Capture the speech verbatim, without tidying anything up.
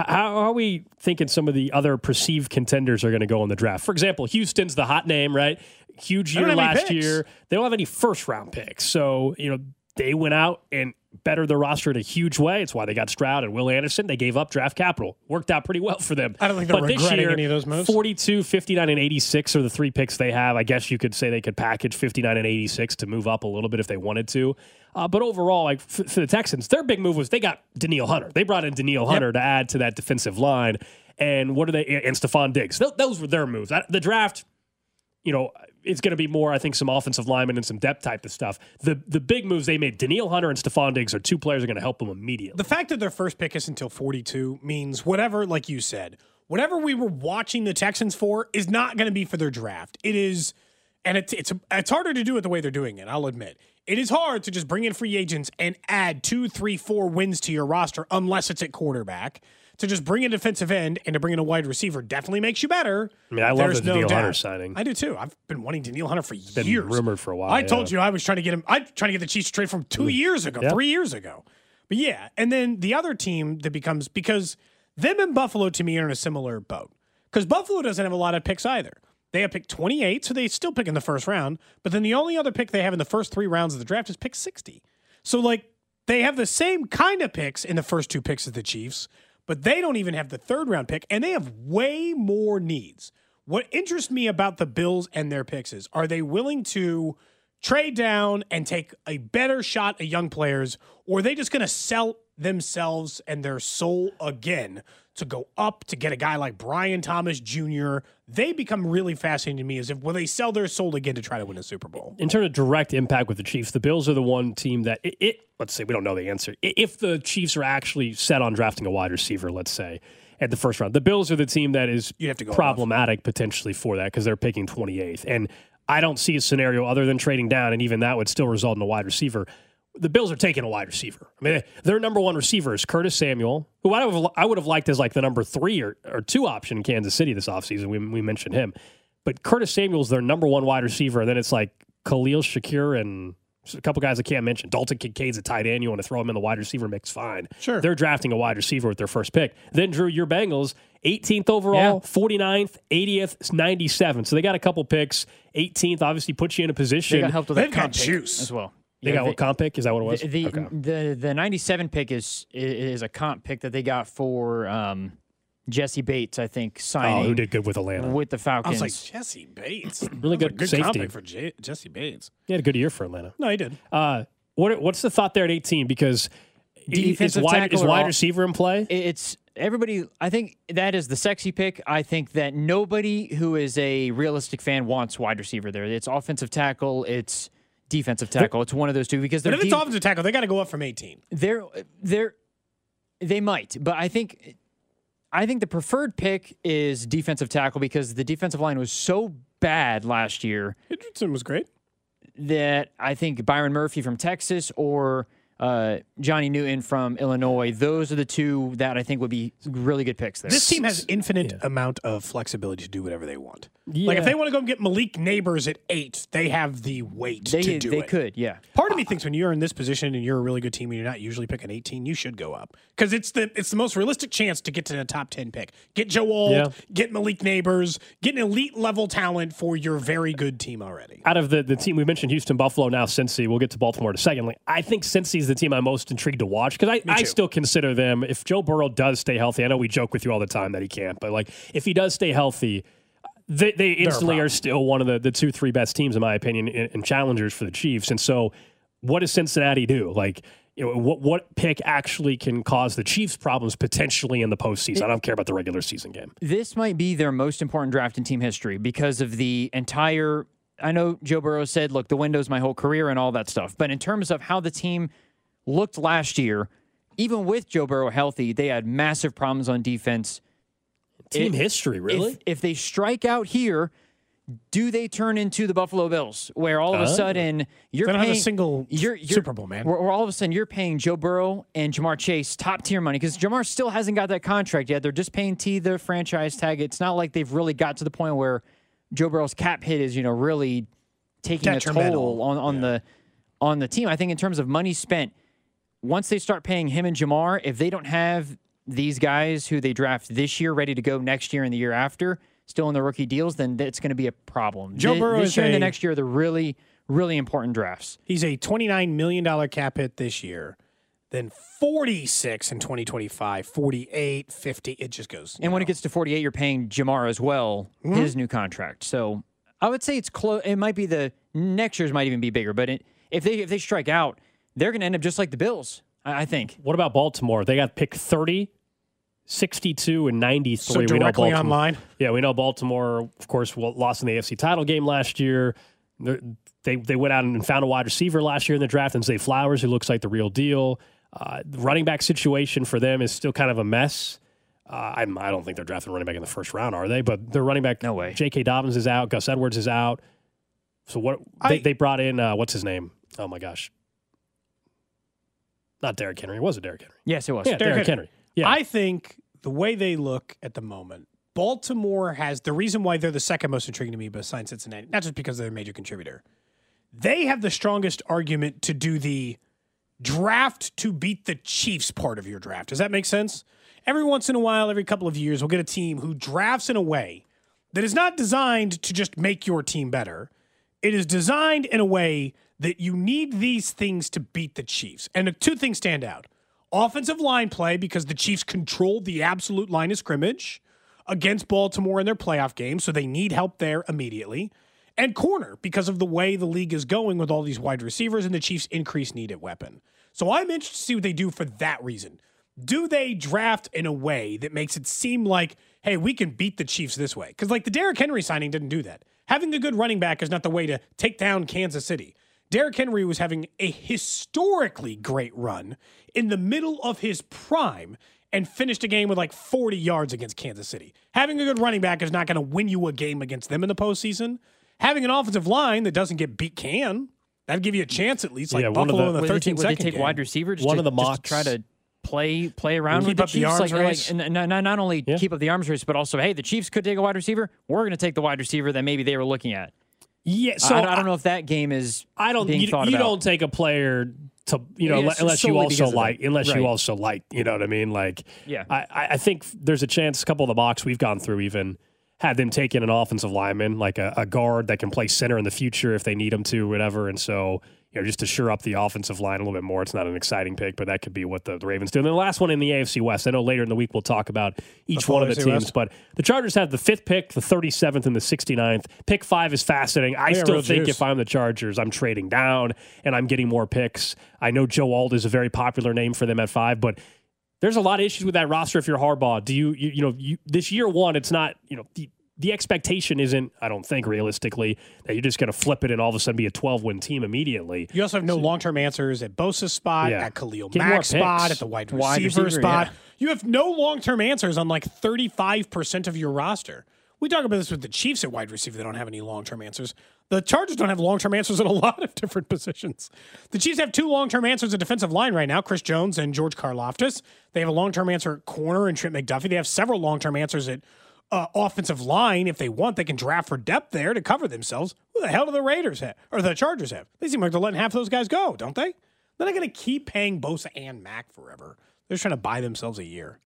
How, how are we thinking some of the other perceived contenders are going to go in the draft? For example, Houston's the hot name, right? Huge year last year. They don't have any first-round picks. So, you know, they went out and bettered their roster in a huge way. It's why they got Stroud and Will Anderson. They gave up draft capital. Worked out pretty well for them. I don't think they're but regretting this year, any of those moves. forty-two, fifty-nine, and eighty-six are the three picks they have. I guess you could say they could package fifty-nine and eighty-six to move up a little bit if they wanted to. Uh, but overall, like for, for the Texans, their big move was they got Danielle Hunter. They brought in Danielle Hunter yep. to add to that defensive line. And what are they? And Stephon Diggs. Th- those were their moves. The draft, you know, it's going to be more, I think, some offensive linemen and some depth type of stuff. The the big moves they made, Danielle Hunter and Stephon Diggs are two players that are going to help them immediately. The fact that their first pick is until forty-two means whatever, like you said, whatever we were watching the Texans for is not going to be for their draft. It is, and it, it's it's harder to do it the way they're doing it, I'll admit. It is hard to just bring in free agents and add two, three, four wins to your roster unless it's at quarterback. To just bring in a defensive end and to bring in a wide receiver definitely makes you better. I mean, I love There's the no Danielle doubt. Hunter signing. I do too. I've been wanting Danielle Hunter for it's been years. Rumored for a while. I yeah. told you I was trying to get him. I trying to get the Chiefs to trade from two mm. years ago, yep. three years ago. But yeah, and then the other team that becomes because them and Buffalo to me are in a similar boat because Buffalo doesn't have a lot of picks either. They have picked twenty-eight, so they still pick in the first round. But then the only other pick they have in the first three rounds of the draft is pick sixty. So like they have the same kind of picks in the first two picks as the Chiefs. But they don't even have the third round pick, and they have way more needs. What interests me about the Bills and their picks is, are they willing to trade down and take a better shot at young players, or are they just going to sell themselves and their soul again to go up to get a guy like Brian Thomas Junior? They become really fascinating to me as if, will they sell their soul again to try to win a Super Bowl? In terms of direct impact with the Chiefs, the Bills are the one team that, it, it let's say, we don't know the answer. If the Chiefs are actually set on drafting a wide receiver, let's say, at the first round, the Bills are the team that is You'd have to go problematic off. potentially for that because they're picking twenty-eighth. And I don't see a scenario other than trading down, and even that would still result in a wide receiver. The Bills are taking a wide receiver. I mean, their number one receiver is Curtis Samuel, who I would have, I would have liked as like the number three or, or two option in Kansas City this offseason. We, we mentioned him. But Curtis Samuel's their number one wide receiver, and then it's like Khalil Shakir and a couple guys I can't mention. Dalton Kincaid's a tight end. You want to throw him in the wide receiver mix, fine. Sure. They're drafting a wide receiver with their first pick. Then, Drew, your Bengals, eighteenth overall, yeah. forty-ninth, eightieth, ninety-seventh. So they got a couple picks. eighteenth obviously puts you in a position. They got helped with They've that got comp juice as well. They yeah, got what comp pick? Is that what it was? The the, okay. the the ninety-seven pick is is a comp pick that they got for um, Jesse Bates, I think, signing. Oh, who did good with Atlanta. With the Falcons. I was like, Jesse Bates. Really good, good safety. comp pick for J- Jesse Bates. He had a good year for Atlanta. No, he did. Uh, what What's the thought there at eighteen? Because is wide, is wide receiver in play? It's everybody. I think that is the sexy pick. I think that nobody who is a realistic fan wants wide receiver there. It's offensive tackle. It's defensive tackle. It's one of those two because they're. But if it's deep, offensive tackle, they got to go up from eighteen. They're they're they might, but I think I think the preferred pick is defensive tackle because the defensive line was so bad last year. Richardson was great. That I think Byron Murphy from Texas or uh, Johnny Newton from Illinois, those are the two that I think would be really good picks there. This team has infinite yeah. amount of flexibility to do whatever they want. Yeah. Like if they want to go and get Malik Neighbors at eight, they have the weight they, to do they it. They could, yeah. Part of me thinks when you're in this position and you're a really good team and you're not usually picking eighteen, you should go up because it's the it's the most realistic chance to get to the top ten pick. Get Joe Alt, yeah. get Malik Neighbors, get an elite level talent for your very good team already. Out of the, the team we mentioned, Houston, Buffalo, now Cincy. We'll get to Baltimore in a second. Like, I think Cincy's the team I'm most intrigued to watch because I, I still consider them, if Joe Burrow does stay healthy, I know we joke with you all the time that he can't, but like if he does stay healthy, they, they instantly are still one of the, the two, three best teams, in my opinion, and challengers for the Chiefs. And so what does Cincinnati do? Like, you know, what what pick actually can cause the Chiefs problems potentially in the postseason? It, I don't care about the regular season game. This might be their most important draft in team history because of the entire – I know Joe Burrow said, look, the window's my whole career and all that stuff. But in terms of how the team looked last year, even with Joe Burrow healthy, they had massive problems on defense. Team it, history, really? If, if they strike out here – do they turn into the Buffalo Bills, where all of a sudden you're they don't paying have a single you're, you're, Super Bowl, man? Where, where all of a sudden you're paying Joe Burrow and Jamar Chase top tier money because Jamar still hasn't got that contract yet. They're just paying T the franchise tag. It's not like they've really got to the point where Joe Burrow's cap hit is you know really taking a toll on on yeah. the on the team. I think in terms of money spent, once they start paying him and Jamar, if they don't have these guys who they draft this year ready to go next year and the year after, still in the rookie deals, then it's going to be a problem. Joe Burrow this is year a, and the next year, they're really, really important drafts. He's a twenty-nine million dollars cap hit this year, then forty-six in twenty twenty-five, forty-eight, fifty. It just goes. And know. when it gets to forty-eight, you're paying Jamar as well, mm-hmm. his new contract. So I would say it's close. It might be the next year's might even be bigger, but it, if they if they strike out, they're going to end up just like the Bills, I, I think. What about Baltimore? They got pick thirty, sixty-two, and ninety-three. So we directly know Baltimore, online? Yeah, we know Baltimore, of course, lost in the A F C title game last year. They're, they they went out and found a wide receiver last year in the draft, and Zay Flowers, who looks like the real deal. Uh, the running back situation for them is still kind of a mess. Uh, I'm, I don't think they're drafting running back in the first round, are they? But their running back, no way. J K. Dobbins is out. Gus Edwards is out. So what they, I, they brought in, uh, what's his name? Oh, my gosh. Not Derrick Henry. Was it Derrick Henry? Yes, it was. Yeah, Derrick, Derrick Henry. Henry. Yeah. I think the way they look at the moment, Baltimore has the reason why they're the second most intriguing to me besides Cincinnati, not just because they're a major contributor. They have the strongest argument to do the draft to beat the Chiefs part of your draft. Does that make sense? Every once in a while, every couple of years, we'll get a team who drafts in a way that is not designed to just make your team better. It is designed in a way that you need these things to beat the Chiefs. And the two things stand out. Offensive line play, because the Chiefs controlled the absolute line of scrimmage against Baltimore in their playoff games, so they need help there immediately. And corner, because of the way the league is going with all these wide receivers and the Chiefs' increased need at weapon. So I'm interested to see what they do for that reason. Do they draft in a way that makes it seem like, hey, we can beat the Chiefs this way? Because like the Derrick Henry signing didn't do that. Having a good running back is not the way to take down Kansas City. Derrick Henry was having a historically great run in the middle of his prime and finished a game with like forty yards against Kansas City. Having a good running back is not going to win you a game against them in the postseason. Having an offensive line that doesn't get beat can. That'd give you a chance at least, like yeah, Buffalo the, in the would thirteen they take, second would they take game. wide receiver just one to, of the just mocks, to try to play play around keep with up the the Chiefs? arms like, race. like, and not, not only yeah. keep up the arms race, but also, hey, the Chiefs could take a wide receiver. We're going to take the wide receiver that maybe they were looking at. Yeah, so I, I don't know if that game is I don't. being You, thought you about. don't take a player to you know Yeah, unless you solely also because of like that. unless Right. you also like you know what I mean. Like Yeah. I I think there's a chance. A couple of the mocks we've gone through even had them taking an offensive lineman, like a, a guard that can play center in the future if they need him to, whatever. And so, you know, just to shore up the offensive line a little bit more. It's not an exciting pick, but that could be what the, the Ravens do. And then the last one in the A F C West. I know later in the week we'll talk about each The one of the A F C teams, West. but the Chargers have the fifth pick, the thirty-seventh, and the sixty-ninth. Pick five is fascinating. I Yeah, still real think juice. if I'm the Chargers, I'm trading down and I'm getting more picks. I know Joe Alt is a very popular name for them at five, but there's a lot of issues with that roster if you're Harbaugh. Do you, you, you know, you, this year one, it's not, you know, the, the expectation isn't, I don't think realistically, that you're just going to flip it and all of a sudden be a twelve-win team immediately. You also have no long-term answers at Bosa's spot, Yeah. at Khalil Get more Mack's spot, picks. at the wide receiver, Wide receiver, spot. yeah. You have no long-term answers on like thirty-five percent of your roster. We talk about this with the Chiefs at wide receiver. They don't have any long-term answers. The Chargers don't have long-term answers at a lot of different positions. The Chiefs have two long-term answers at defensive line right now, Chris Jones and George Karlaftis. They have a long-term answer at corner and Trent McDuffie. They have several long-term answers at uh, offensive line. If they want, they can draft for depth there to cover themselves. Who the hell do the Raiders have? Or the Chargers have? They seem like they're letting half those guys go, don't they? They're not going to keep paying Bosa and Mack forever. They're just trying to buy themselves a year.